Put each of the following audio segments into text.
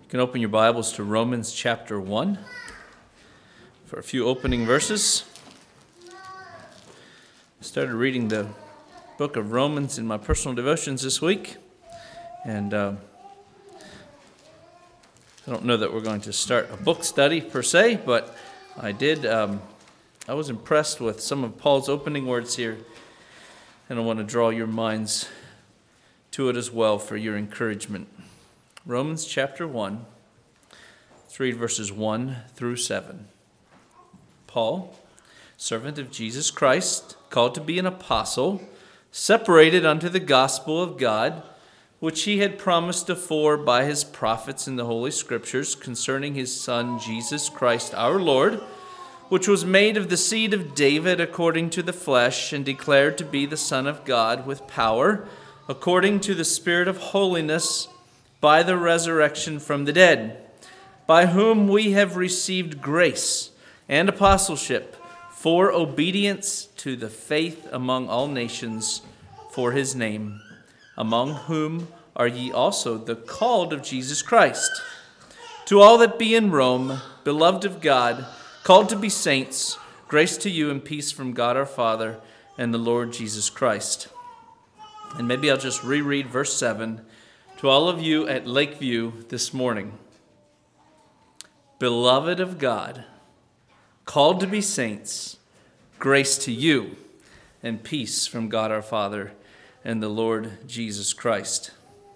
You can open your Bibles to Romans chapter 1 for a few opening verses. I started reading the book of Romans in my personal devotions this week, and I don't know that we're going to start a book study per se, but I was impressed with some of Paul's opening words here, and I want to draw your minds to it as well for your encouragement. Romans chapter 1, let's read verses 1 through 7. Paul, servant of Jesus Christ, called to be an apostle, separated unto the gospel of God, which he had promised afore by his prophets in the Holy Scriptures concerning his Son Jesus Christ our Lord, which was made of the seed of David according to the flesh, and declared to be the Son of God with power, according to the Spirit of holiness, by the resurrection from the dead, by whom we have received grace and apostleship for obedience to the faith among all nations for his name, among whom are ye also the called of Jesus Christ. To all that be in Rome, beloved of God, called to be saints, grace to you and peace from God our Father and the Lord Jesus Christ. And maybe I'll just reread verse 7 to all of you at Lakeview this morning. Beloved of God, called to be saints, grace to you and peace from God our Father and the Lord Jesus Christ.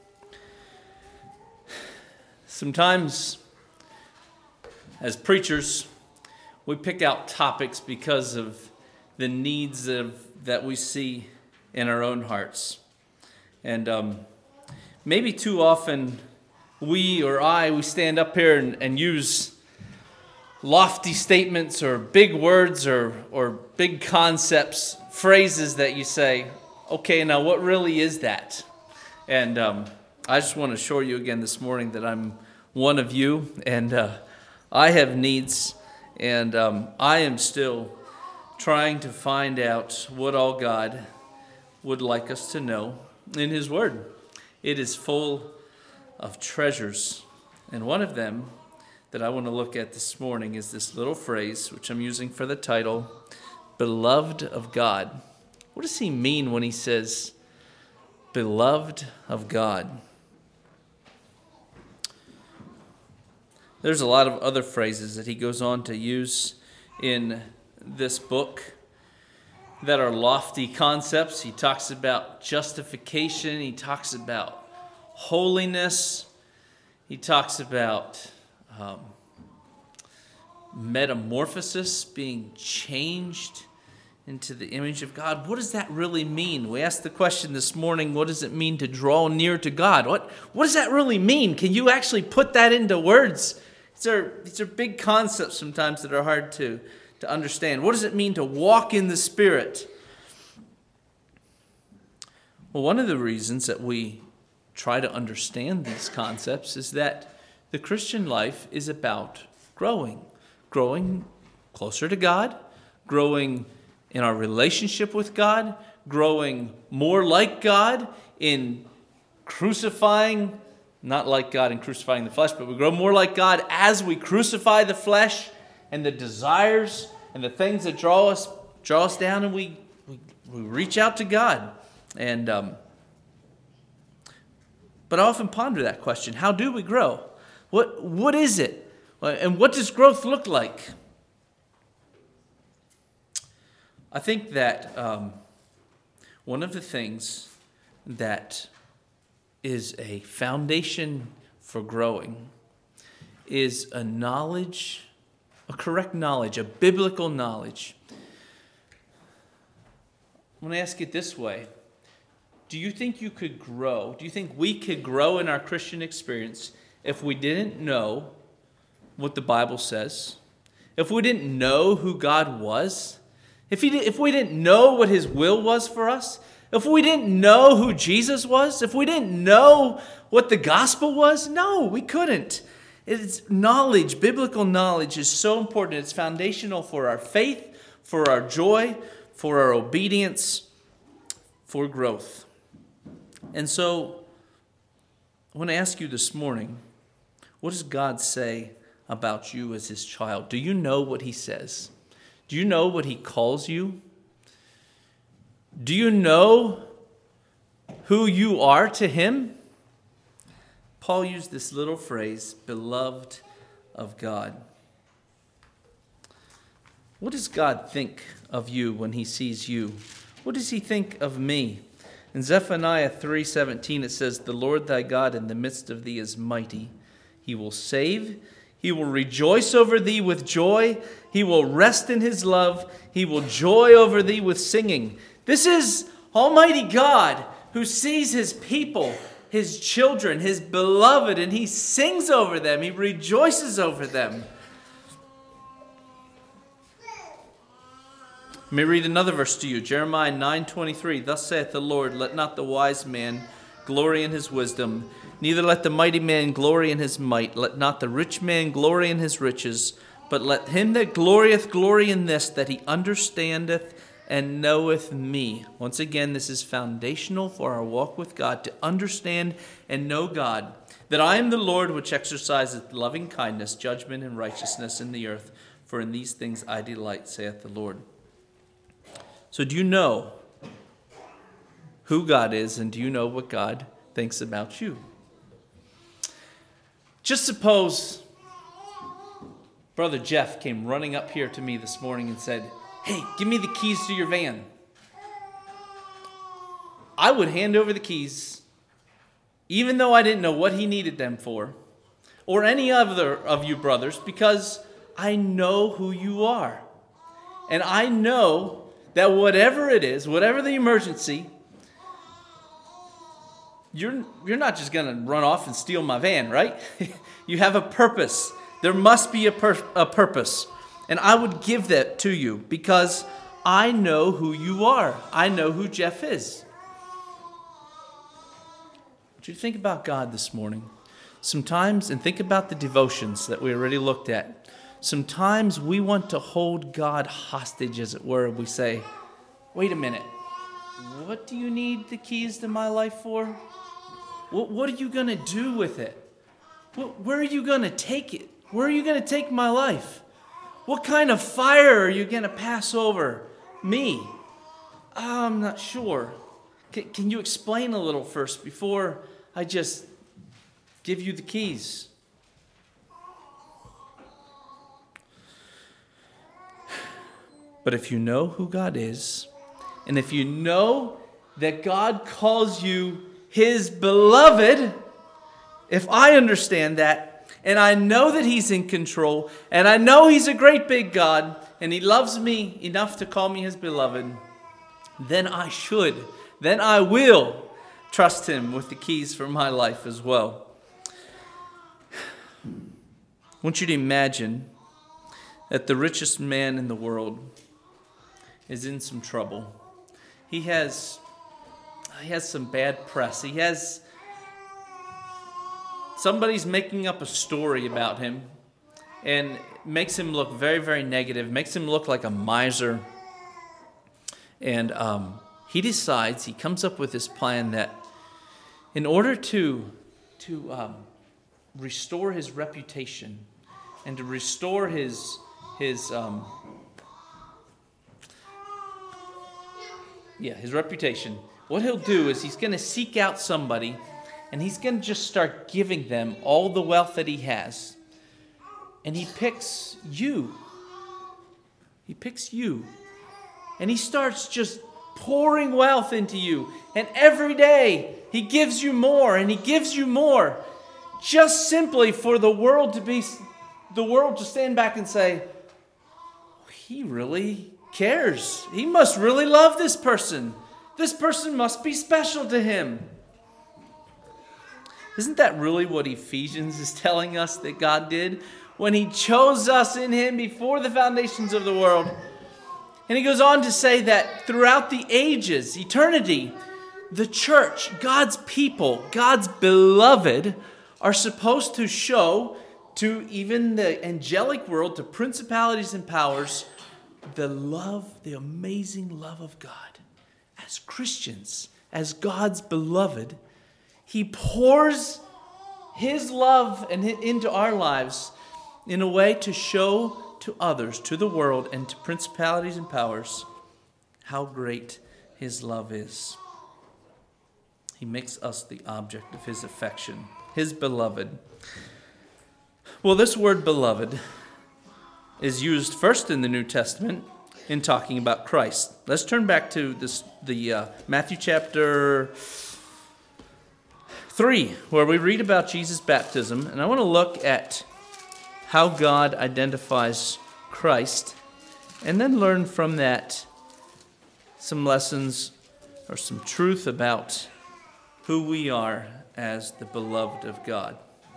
Sometimes, as preachers, we pick out topics because of the needs that we see in our own hearts. And maybe too often we stand up here and use lofty statements or big words or big concepts, phrases that you say, okay, now what really is that? And I just want to assure you again this morning that I'm one of you, and I have needs, and I am still trying to find out what all God would like us to know in his word. It is full of treasures, and one of them that I want to look at this morning is this little phrase, which I'm using for the title, beloved of God. What does he mean when he says, beloved of God? There's a lot of other phrases that he goes on to use in this book that are lofty concepts. He talks about justification. He talks about holiness. He talks about metamorphosis, being changed into the image of God. What does that really mean? We asked the question this morning, what does it mean to draw near to God? What does that really mean? Can you actually put that into words? These are big concepts sometimes that are hard to understand. What does it mean to walk in the Spirit? Well, one of the reasons that we try to understand these concepts is that the Christian life is about growing closer to God, growing in our relationship with God, growing more like God in crucifying, not like God in crucifying the flesh, but we grow more like God as we crucify the flesh and the desires and the things that draw us down, and we reach out to God. And but I often ponder that question: how do we grow? What is it? And what does growth look like? I think that one of the things that is a foundation for growing is a correct knowledge, a biblical knowledge. I'm going to ask it this way. Do you think you could grow? Do you think we could grow in our Christian experience if we didn't know what the Bible says? If we didn't know who God was? If we didn't know what his will was for us? If we didn't know who Jesus was? If we didn't know what the gospel was? No, we couldn't. It's knowledge. Biblical knowledge is so important. It's foundational for our faith, for our joy, for our obedience, for growth. And so I want to ask you this morning, What does God say about you as his child? Do you know what he says? Do you know what he calls you? Do you know who you are to him? Paul used this little phrase, beloved of God. What does God think of you when he sees you? What does he think of me? In Zephaniah 3:17 it says, "The Lord thy God in the midst of thee is mighty. He will save. He will rejoice over thee with joy. He will rest in his love. He will joy over thee with singing." This is Almighty God who sees his people, his children, his beloved, and he sings over them. He rejoices over them. Let me read another verse to you. Jeremiah 9:23. "Thus saith the Lord, let not the wise man glory in his wisdom, neither let the mighty man glory in his might. Let not the rich man glory in his riches, but let him that glorieth glory in this, that he understandeth and knoweth me." Once again, this is foundational for our walk with God, to understand and know God. "That I am the Lord which exerciseth loving kindness, judgment, and righteousness in the earth. For in these things I delight, saith the Lord." So do you know who God is, and do you know what God thinks about you? Just suppose Brother Jeff came running up here to me this morning and said, "Hey, give me the keys to your van." I would hand over the keys, even though I didn't know what he needed them for, or any other of you brothers, because I know who you are. And I know that whatever it is, whatever the emergency, you're not just going to run off and steal my van, right? You have a purpose. There must be a purpose. And I would give that to you because I know who you are. I know who Jeff is. I want you to think about God this morning. Sometimes, and think about the devotions that we already looked at. Sometimes we want to hold God hostage, as it were. We say, "Wait a minute. What do you need the keys to my life for? What are you going to do with it? Where are you going to take it? Where are you going to take my life? What kind of fire are you going to pass over me? I'm not sure. Can you explain a little first before I just give you the keys?" But if you know who God is, and if you know that God calls you his beloved, if I understand that, and I know that he's in control, and I know he's a great big God, and he loves me enough to call me his beloved, then I will trust him with the keys for my life as well. I want you to imagine that the richest man in the world is in some trouble. He has some bad press. Somebody's making up a story about him and makes him look very, very negative, makes him look like a miser. And he comes up with this plan that in order to restore his reputation and to restore his reputation, what he'll do is he's going to seek out somebody and he's going to just start giving them all the wealth that he has. And he picks you. And he starts just pouring wealth into you. And every day he gives you more and he gives you more. Just simply for the world to stand back and say, "He really cares. He must really love this person. This person must be special to him." Isn't that really what Ephesians is telling us that God did when he chose us in him before the foundations of the world? And he goes on to say that throughout the ages, eternity, the church, God's people, God's beloved, are supposed to show to even the angelic world, to principalities and powers, the amazing love of God. As Christians, as God's beloved, he pours His love into our lives in a way to show to others, to the world, and to principalities and powers how great His love is. He makes us the object of His affection, His beloved. Well, this word beloved is used first in the New Testament in talking about Christ. Let's turn back to the Matthew chapter 3, where we read about Jesus' baptism. And I want to look at how God identifies Christ, and then learn from that some lessons or some truth about who we are as the beloved of God.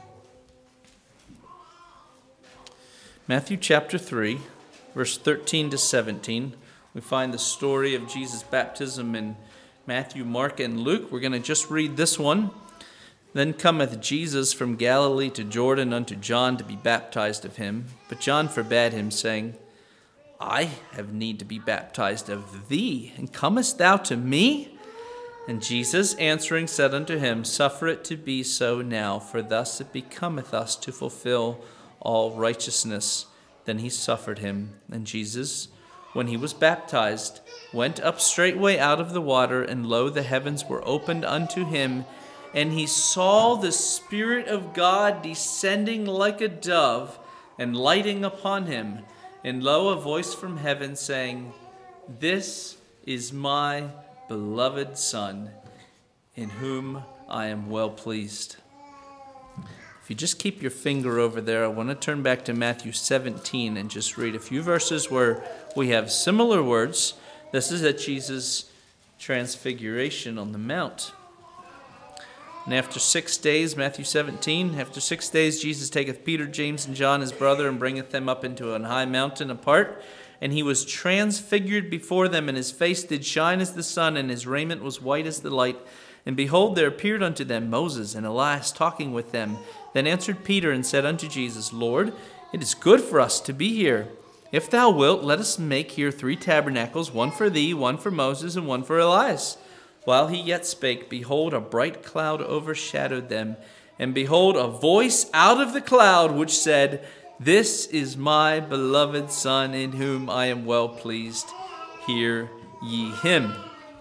Matthew chapter 3, verse 13 to 17. We find the story of Jesus' baptism in Matthew, Mark, and Luke. We're going to just read this one. Then cometh Jesus from Galilee to Jordan unto John to be baptized of him. But John forbade him, saying, I have need to be baptized of thee, and comest thou to me? And Jesus answering said unto him, Suffer it to be so now, for thus it becometh us to fulfill all righteousness. Then he suffered him. And Jesus, when he was baptized, went up straightway out of the water, and lo, the heavens were opened unto him, and he saw the Spirit of God descending like a dove and lighting upon him. And lo, a voice from heaven saying, This is my beloved Son, in whom I am well pleased. If you just keep your finger over there, I want to turn back to Matthew 17 and just read a few verses where we have similar words. This is at Jesus' transfiguration on the Mount. And after 6 days, Matthew 17, after 6 days Jesus taketh Peter, James, and John his brother, and bringeth them up into an high mountain apart. And he was transfigured before them, and his face did shine as the sun, and his raiment was white as the light. And behold, there appeared unto them Moses and Elias talking with them. Then answered Peter and said unto Jesus, Lord, it is good for us to be here. If thou wilt, let us make here 3 tabernacles, one for thee, one for Moses, and one for Elias. While he yet spake, behold, a bright cloud overshadowed them. And behold, a voice out of the cloud which said, This is my beloved Son, in whom I am well pleased. Hear ye him.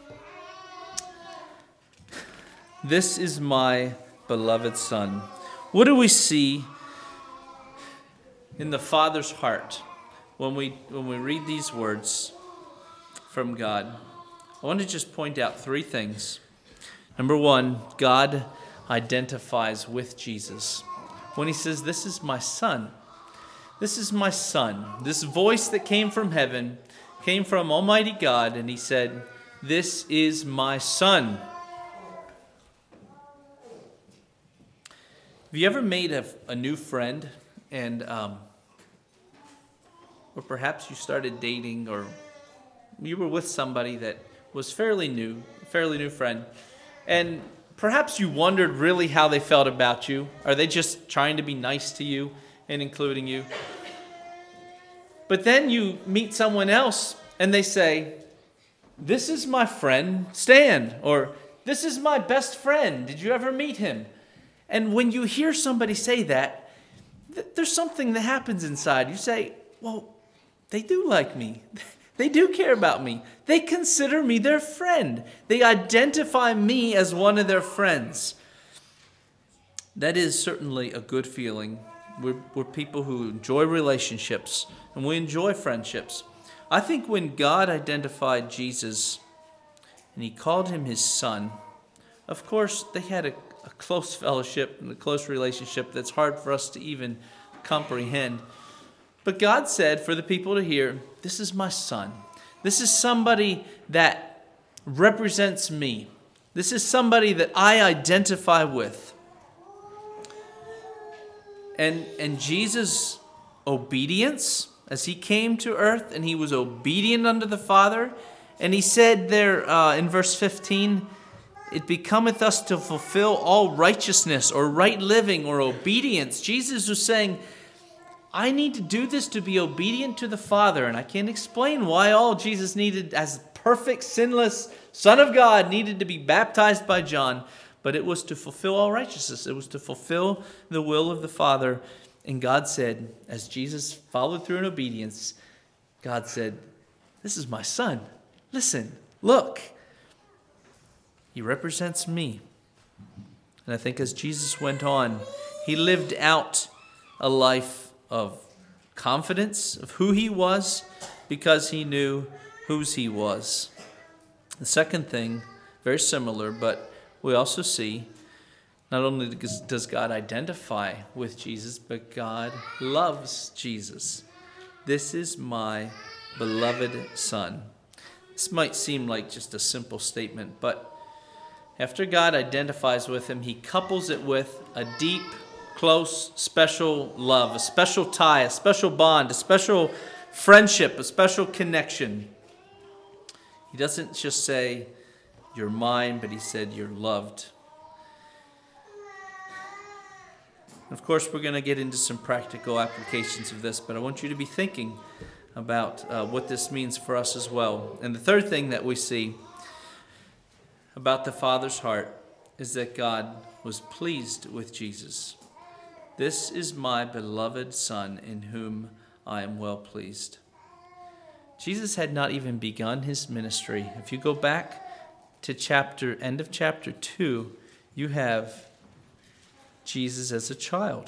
This is my beloved Son. What do we see in the Father's heart when we read these words from God? I want to just point out 3 things. Number 1, God identifies with Jesus. When he says, This is my Son. This is my Son. This voice that came from heaven came from Almighty God, and he said, This is my Son. Have you ever made a new friend, and or perhaps you started dating, or you were with somebody that was fairly new friend, and perhaps you wondered really how they felt about you. Are they just trying to be nice to you and including you? But then you meet someone else and they say, This is my friend Stan, or This is my best friend. Did you ever meet him? And when you hear somebody say that, there's something that happens inside. You say, well, they do like me. They do care about me. They consider me their friend. They identify me as one of their friends. That is certainly a good feeling. We're people who enjoy relationships, and we enjoy friendships. I think when God identified Jesus and he called him his Son, of course, they had a close fellowship and a close relationship that's hard for us to even comprehend. But God said for the people to hear, this is my Son. This is somebody that represents me. This is somebody that I identify with. And Jesus' obedience, as he came to earth and he was obedient unto the Father, and he said there in verse 15, it becometh us to fulfill all righteousness or right living or obedience. Jesus was saying, I need to do this to be obedient to the Father. And I can't explain why all Jesus needed as perfect, sinless Son of God needed to be baptized by John. but it was to fulfill all righteousness. It was to fulfill the will of the Father. And God said, as Jesus followed through in obedience, God said, this is my son. Listen, look. He represents me. And I think as Jesus went on, he lived out a life of confidence of who he was because he knew whose he was. The second thing, very similar, but we also see not only does God identify with Jesus, but God loves Jesus. This is my beloved Son. This might seem like just a simple statement, but after God identifies with him, he couples it with a deep, close, special love, a special tie, a special bond, a special friendship, a special connection. He doesn't just say, you're mine, but he said, you're loved. Of course, we're going to get into some practical applications of this, but I want you to be thinking about what this means for us as well. And the third thing that we see about the Father's heart is that God was pleased with Jesus. This is my beloved Son in whom I am well pleased. Jesus had not even begun his ministry. If you go back to end of chapter 2, you have Jesus as a child.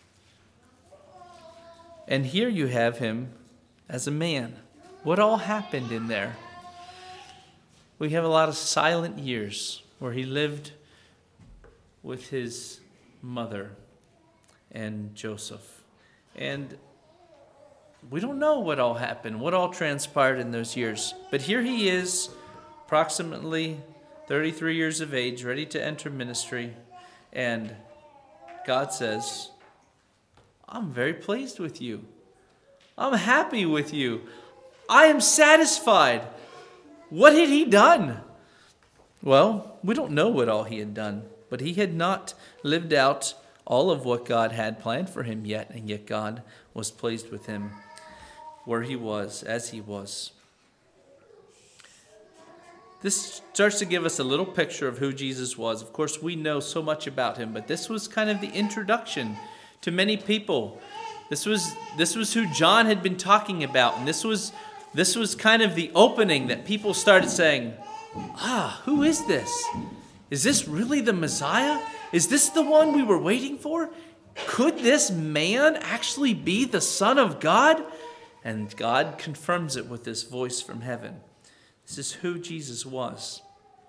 And here you have him as a man. What all happened in there? We have a lot of silent years where he lived with his mother and Joseph. And we don't know what all happened, what all transpired in those years. But here he is, approximately 33 years of age, ready to enter ministry. And God says, I'm very pleased with you. I'm happy with you. I am satisfied. What had he done? Well, we don't know what all he had done, but he had not lived out all of what God had planned for him yet, and yet God was pleased with him where he was, as he was. This starts to give us a little picture of who Jesus was. Of course, we know so much about him, but this was kind of the introduction to many people. This was who John had been talking about, and this was kind of the opening that people started saying, who is this? Is this really the Messiah? Is this the one we were waiting for? Could this man actually be the Son of God? And God confirms it with this voice from heaven. This is who Jesus was.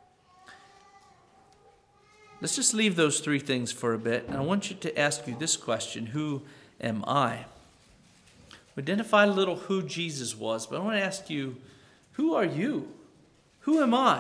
Let's just leave those three things for a bit. And I want you to ask you this question: who am I? We identified a little who Jesus was, but I want to ask you, who are you? Who am I?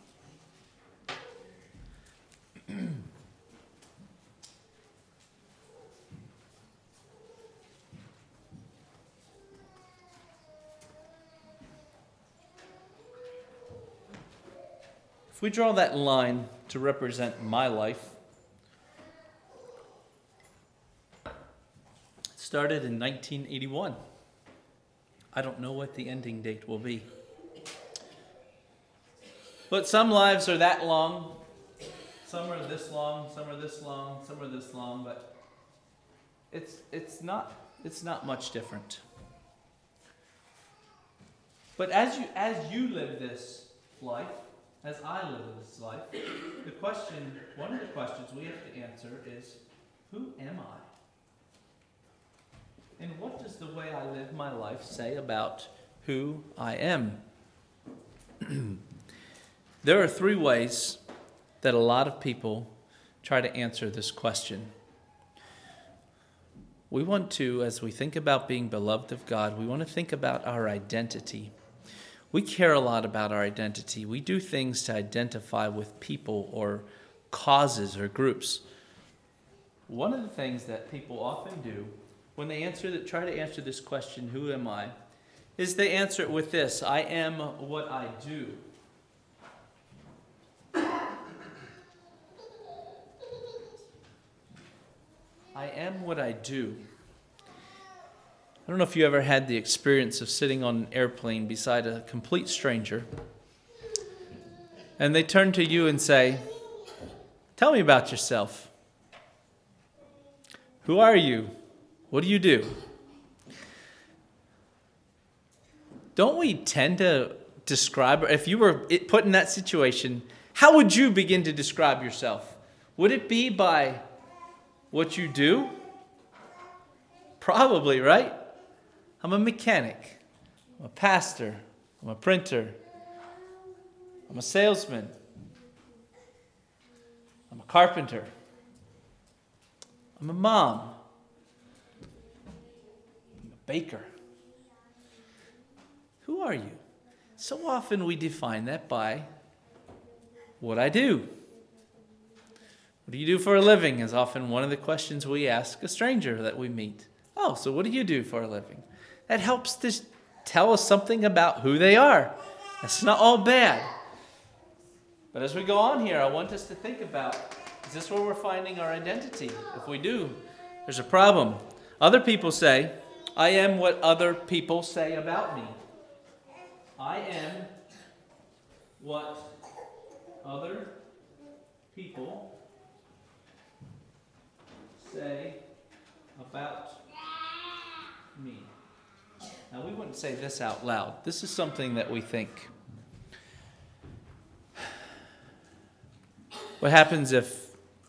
If we draw that line to represent my life, it started in 1981. I don't know what the ending date will be. But some lives are that long. Some are this long, some are this long, some are this long, but it's not much different. But as you live this life, as I live this life, one of the questions we have to answer is, who am I? And what does the way I live my life say about who I am? There are three ways that a lot of people try to answer this question. We want to, as we think about being beloved of God, we want to think about our identity. We care a lot about our identity. We do things to identify with people or causes or groups. One of the things that people often do when they try to answer this question, who am I, is they answer it with this: I am what I do. I am what I do. I don't know if you ever had the experience of sitting on an airplane beside a complete stranger, and they turn to you and say, Tell me about yourself. Who are you? What do you do? Don't we tend to describe, if you were put in that situation, how would you begin to describe yourself? Would it be by what you do? Probably, right? I'm a mechanic. I'm a pastor. I'm a printer. I'm a salesman. I'm a carpenter. I'm a mom. I'm a baker. Who are you? So often we define that by what I do. What do you do for a living is often one of the questions we ask a stranger that we meet. Oh, so what do you do for a living? That helps to tell us something about who they are. That's not all bad. But as we go on here, I want us to think about, is this where we're finding our identity? If we do, there's a problem. Other people say, I am what other people say about me. I am what other people say about me. Now, we wouldn't say this out loud. This is something that we think. What happens if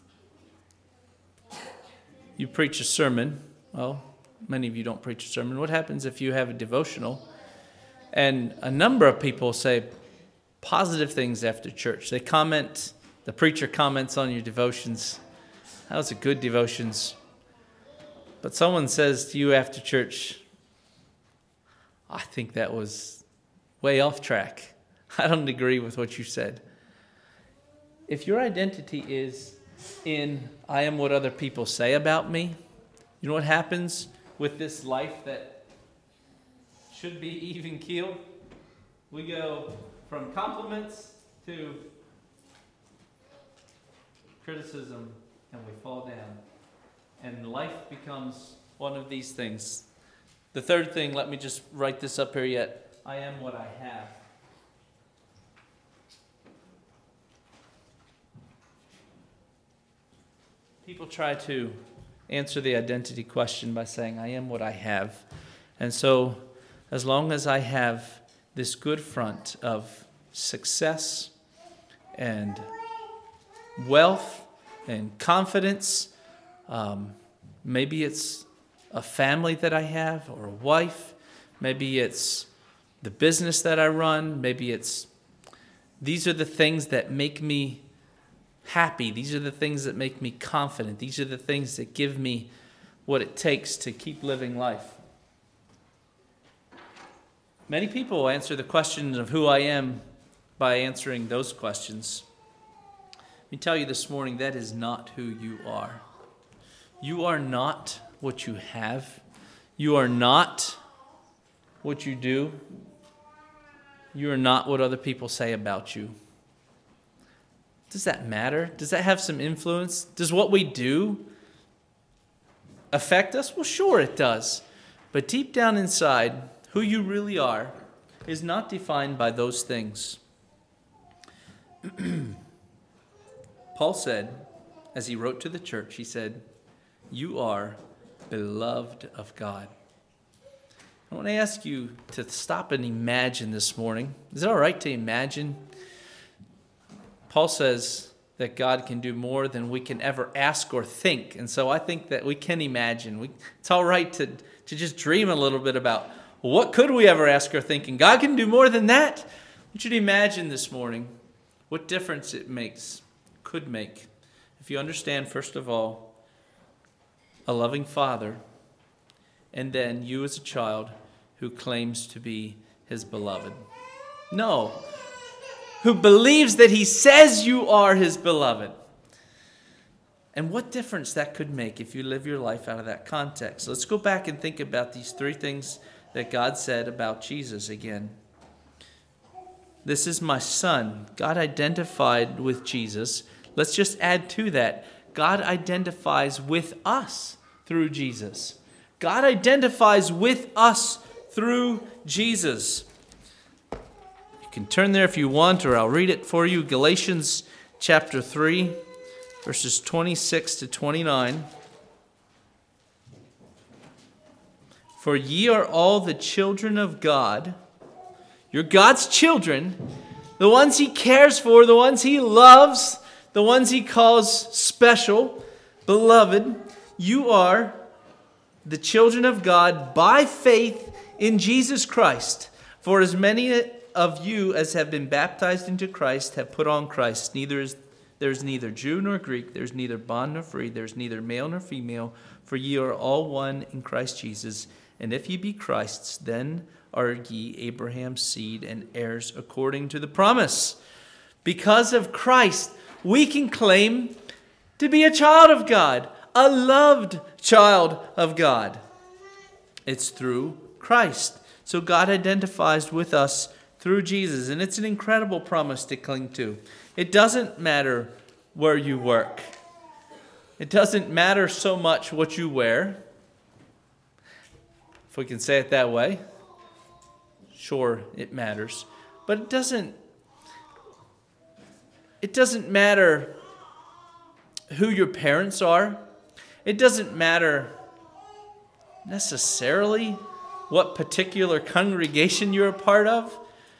you preach a sermon? Well, many of you don't preach a sermon. What happens if you have a devotional and a number of people say positive things after church? They comment, the preacher comments on your devotions. That was a good devotions. But someone says to you after church, I think that was way off track. I don't agree with what you said. If your identity is in, I am what other people say about me, you know what happens with this life that should be even keeled? We go from compliments to criticism, and we fall down. And life becomes one of these things. The third thing, let me just write this up here yet. I am what I have. People try to answer the identity question by saying, I am what I have. And so, as long as I have this good front of success and wealth and confidence, maybe it's a family that I have or a wife, maybe it's the business that I run, maybe it's, these are the things that make me happy. These are the things that make me confident. These are the things that give me what it takes to keep living life. Many people answer the question of who I am by answering those questions. Let me tell you this morning, that is not who you are. You are not what you have. You are not what you do. You are not what other people say about you. Does that matter? Does that have some influence? Does what we do affect us? Well, sure it does. But deep down inside, who you really are is not defined by those things. Paul said, as he wrote to the church, he said, you are beloved of God. I want to ask you to stop and imagine this morning. Is it all right to imagine? Paul says that God can do more than we can ever ask or think. And so I think that we can imagine. It's all right to just dream a little bit about, well, what could we ever ask or think? And God can do more than that. I want you to imagine this morning what difference it could make. If you understand, first of all, a loving father, and then you as a child who claims to be his beloved. No. Who believes that he says you are his beloved. And what difference that could make if you live your life out of that context. Let's go back and think about these three things that God said about Jesus again. This is my son. God identified with Jesus. Let's just add to that. God identifies with us through Jesus. God identifies with us through Jesus. You can turn there if you want, or I'll read it for you. Galatians chapter 3, verses 26 to 29. For ye are all the children of God. You're God's children, the ones He cares for, the ones He loves, the ones He calls special, beloved. You are the children of God by faith in Jesus Christ. For as many of you as have been baptized into Christ have put on Christ. There's neither Jew nor Greek, there's neither bond nor free, there's neither male nor female, for ye are all one in Christ Jesus. And if ye be Christ's, then are ye Abraham's seed and heirs according to the promise. Because of Christ, we can claim to be a child of God, a loved child of God. It's through Christ. So God identifies with us through Jesus, and it's an incredible promise to cling to. It doesn't matter where you work. It doesn't matter so much what you wear, if we can say it that way. Sure, it matters. But it doesn't matter who your parents are. It doesn't matter necessarily what particular congregation you're a part of.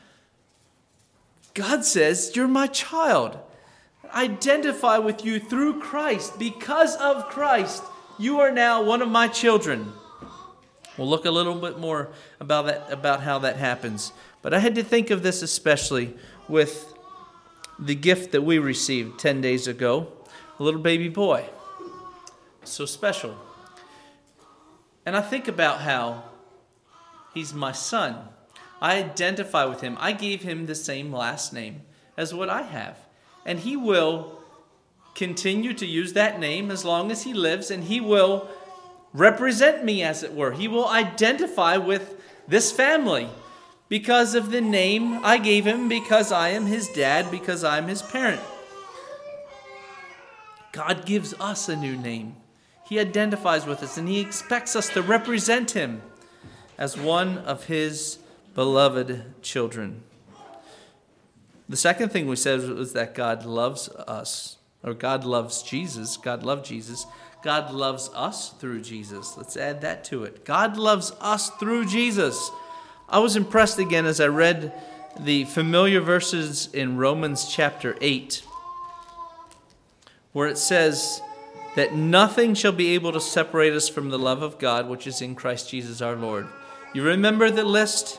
God says, you're my child. Identify with you through Christ. Because of Christ, you are now one of my children. We'll look a little bit more about how that happens. But I had to think of this especially with the gift that we received 10 days ago. A little baby boy. So special. And I think about how he's my son. I identify with him. I gave him the same last name as what I have. And he will continue to use that name as long as he lives, and he will represent me, as it were. He will identify with this family because of the name I gave him, because I am his dad, because I am his parent. God gives us a new name. He identifies with us, and He expects us to represent Him as one of His beloved children. The second thing we said was that God loves us, or God loves Jesus. God loved Jesus. God loves us through Jesus. Let's add that to it. God loves us through Jesus. I was impressed again as I read the familiar verses in Romans chapter 8, where it says that nothing shall be able to separate us from the love of God, which is in Christ Jesus our Lord. You remember the list?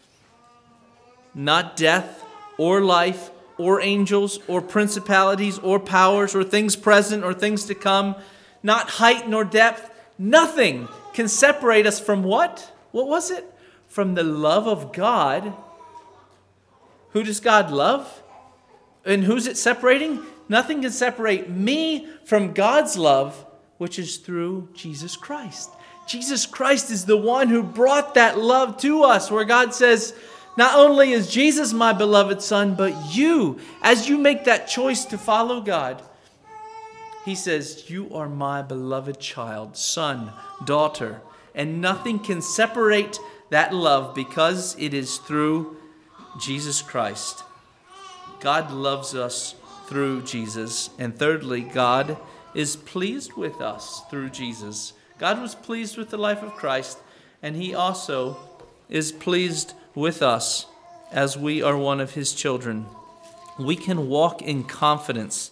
Not death or life or angels or principalities or powers or things present or things to come, not height nor depth. Nothing can separate us from what? What was it? From the love of God. Who does God love? And who's it separating? Nothing can separate me from God's love, which is through Jesus Christ. Jesus Christ is the one who brought that love to us, where God says, not only is Jesus my beloved Son, but you, as you make that choice to follow God, He says, you are my beloved child, son, daughter, and nothing can separate that love because it is through Jesus Christ. God loves us through Jesus. And thirdly, God is pleased with us through Jesus. God was pleased with the life of Christ, and He also is pleased with us as we are one of His children. We can walk in confidence.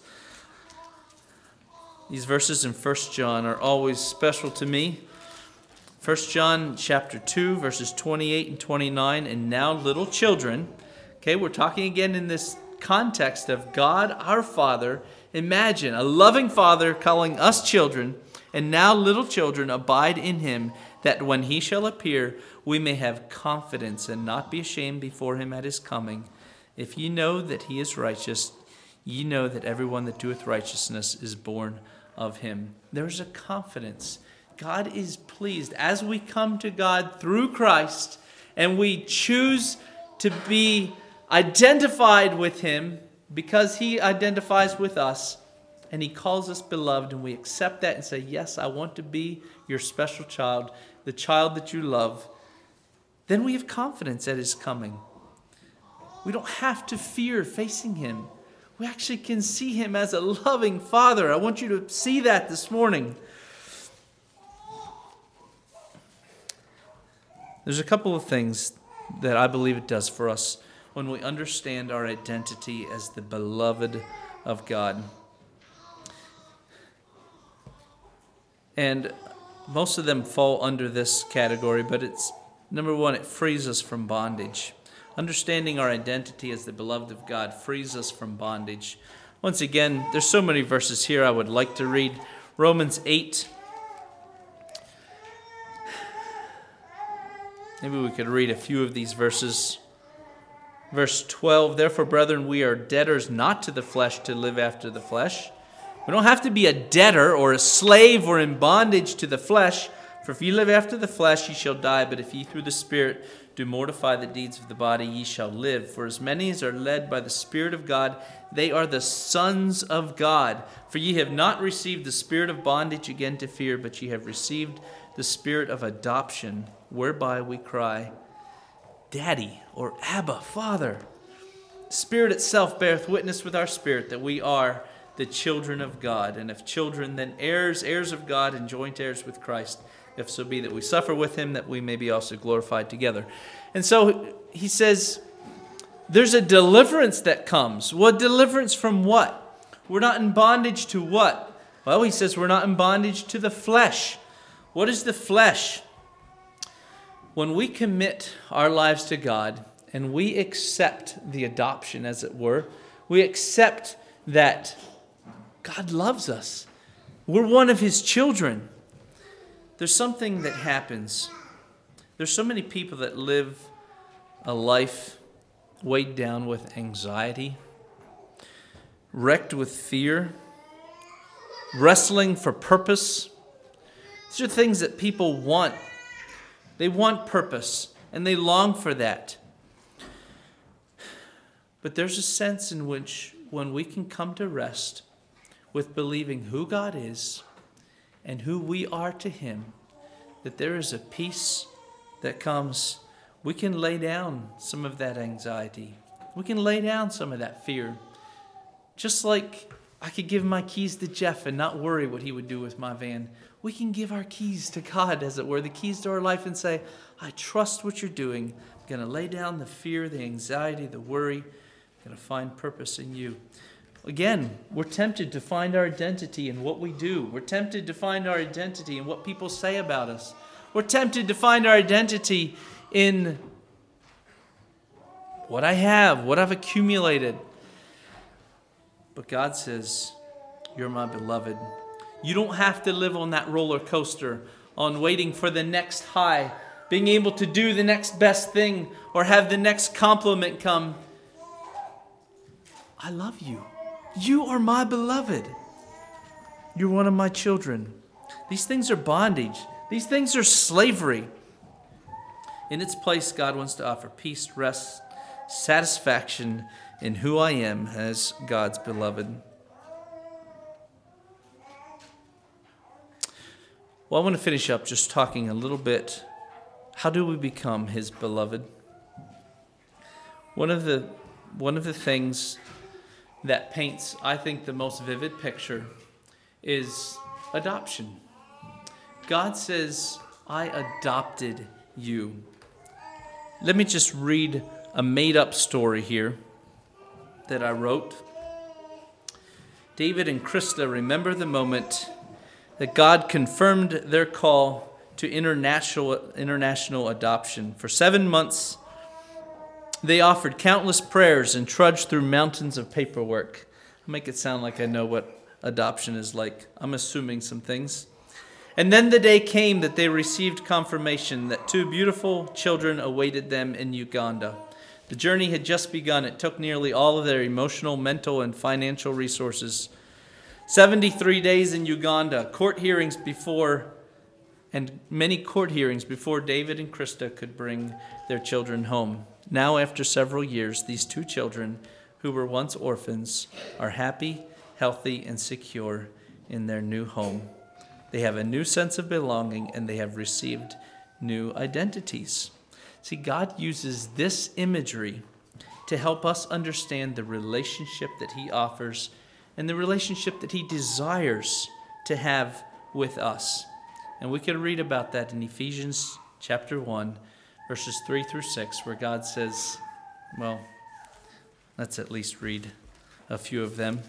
These verses in 1 John are always special to me. 1 John chapter 2, verses 28 and 29, and now little children. Okay, we're talking again in this context of God our Father. Imagine a loving Father calling us children, and now little children abide in Him, that when He shall appear, we may have confidence and not be ashamed before Him at His coming. If ye know that He is righteous, ye know that everyone that doeth righteousness is born of Him. There's a confidence. God is pleased as we come to God through Christ, and we choose to be identified with Him because He identifies with us, and He calls us beloved, and we accept that and say, yes, I want to be your special child, the child that you love. Then we have confidence at His coming. We don't have to fear facing Him. We actually can see him as a loving Father. I want you to see that this morning. There's a couple of things that I believe it does for us when we understand our identity as the beloved of God. And most of them fall under this category, but it's, number one, it frees us from bondage. Understanding our identity as the beloved of God frees us from bondage. Once again, there's so many verses here I would like to read. Romans 8. Maybe we could read a few of these verses. Verse 12, therefore, brethren, we are debtors not to the flesh to live after the flesh. We don't have to be a debtor or a slave or in bondage to the flesh. For if ye live after the flesh, ye shall die. But if ye through the Spirit do mortify the deeds of the body, ye shall live. For as many as are led by the Spirit of God, they are the sons of God. For ye have not received the spirit of bondage again to fear, but ye have received the spirit of adoption, whereby we cry, Daddy, or Abba, Father. The Spirit itself beareth witness with our spirit that we are the children of God. And if children, then heirs, heirs of God, and joint heirs with Christ, if so be that we suffer with him, that we may be also glorified together. And so he says, there's a deliverance that comes. What deliverance from what? We're not in bondage to what? Well, he says we're not in bondage to the flesh. What is the flesh? When we commit our lives to God and we accept the adoption, as it were, we accept that God loves us. We're one of his children. There's something that happens. There's so many people that live a life weighed down with anxiety, wrecked with fear, wrestling for purpose. These are things that people want. They want purpose, and they long for that. But there's a sense in which when we can come to rest with believing who God is and who we are to him, that there is a peace that comes. We can lay down some of that anxiety. We can lay down some of that fear. Just like I could give my keys to Jeff and not worry what he would do with my van. We can give our keys to God, as it were, the keys to our life, and say, I trust what you're doing. I'm going to lay down the fear, the anxiety, the worry. I'm going to find purpose in you. Again, we're tempted to find our identity in what we do. We're tempted to find our identity in what people say about us. We're tempted to find our identity in what I have, what I've accumulated. But God says, you're my beloved. You don't have to live on that roller coaster, on waiting for the next high, being able to do the next best thing or have the next compliment come. I love you. You are my beloved. You're one of my children. These things are bondage. These things are slavery. In its place, God wants to offer peace, rest, satisfaction in who I am as God's beloved. Well, I want to finish up just talking a little bit. How do we become his beloved? One of the things that paints, I think, the most vivid picture is adoption. God says, I adopted you. Let me just read a made-up story here that I wrote. David and Krista remember the moment that God confirmed their call to international adoption. For 7 months, they offered countless prayers and trudged through mountains of paperwork. I'll make it sound like I know what adoption is like. I'm assuming some things. And then the day came that they received confirmation that 2 beautiful children awaited them in Uganda. The journey had just begun. It took nearly all of their emotional, mental, and financial resources. 73 days in Uganda, many court hearings before David and Krista could bring their children home. Now, after several years, these 2 children, who were once orphans, are happy, healthy, and secure in their new home. They have a new sense of belonging, and they have received new identities. See, God uses this imagery to help us understand the relationship that he offers and the relationship that he desires to have with us. And we can read about that in Ephesians chapter 1, verses 3 through 6, where God says, well, let's at least read a few of them.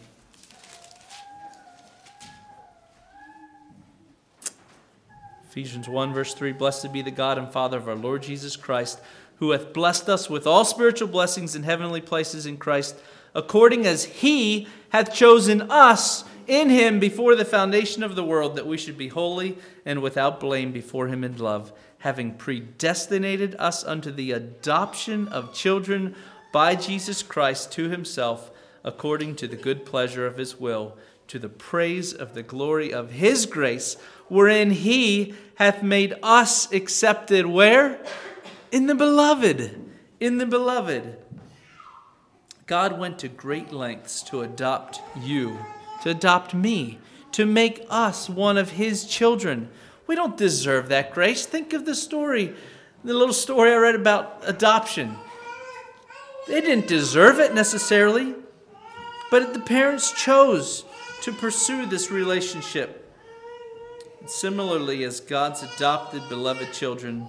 Ephesians 1, verse 3, Blessed be the God and Father of our Lord Jesus Christ, who hath blessed us with all spiritual blessings in heavenly places in Christ, according as he hath chosen us in him before the foundation of the world, that we should be holy and without blame before him in love, having predestinated us unto the adoption of children by Jesus Christ to himself, according to the good pleasure of his will, to the praise of the glory of his grace, wherein he hath made us accepted, where? In the beloved. In the beloved. God went to great lengths to adopt you, to adopt me, to make us one of his children. We don't deserve that grace. Think of the story, the little story I read about adoption. They didn't deserve it necessarily, but the parents chose to pursue this relationship. And similarly, as God's adopted, beloved children,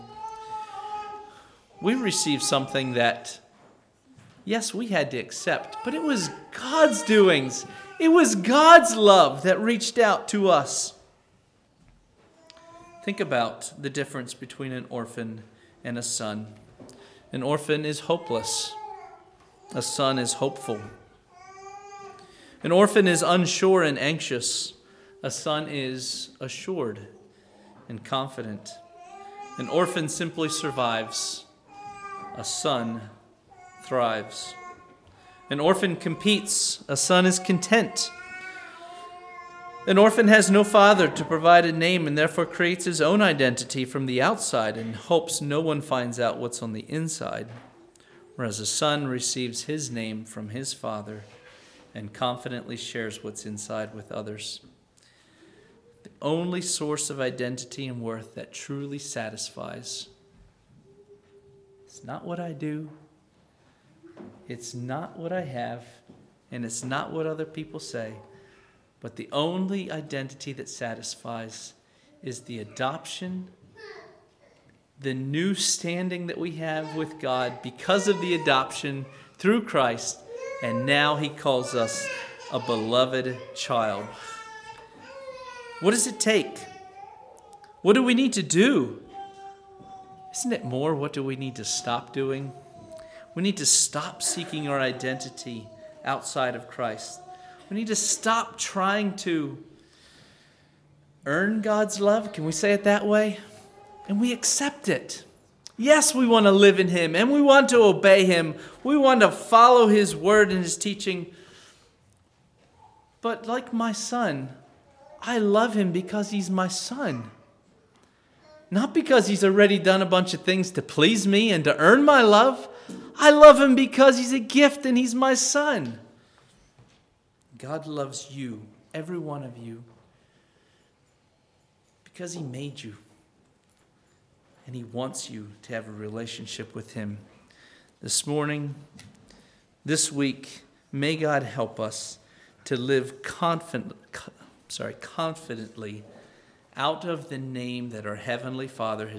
we receive something that, yes, we had to accept, but it was God's doings. It was God's love that reached out to us. Think about the difference between an orphan and a son. An orphan is hopeless. A son is hopeful. An orphan is unsure and anxious. A son is assured and confident. An orphan simply survives. A son thrives. An orphan competes. A son is content. An orphan has no father to provide a name and therefore creates his own identity from the outside and hopes no one finds out what's on the inside. Whereas a son receives his name from his father and confidently shares what's inside with others. The only source of identity and worth that truly satisfies. It's not what I do. It's not what I have. And it's not what other people say. But the only identity that satisfies is the adoption, the new standing that we have with God because of the adoption through Christ. And now he calls us a beloved child. What does it take? What do we need to do? Isn't it more, what do we need to stop doing? We need to stop seeking our identity outside of Christ. We need to stop trying to earn God's love. Can we say it that way? And we accept it. Yes, we want to live in him and we want to obey him. We want to follow his word and his teaching. But like my son, I love him because he's my son. Not because he's already done a bunch of things to please me and to earn my love. I love him because he's a gift and he's my son. God loves you, every one of you, because he made you. And he wants you to have a relationship with him. This morning, this week, may God help us to live confidently out of the name that our Heavenly Father has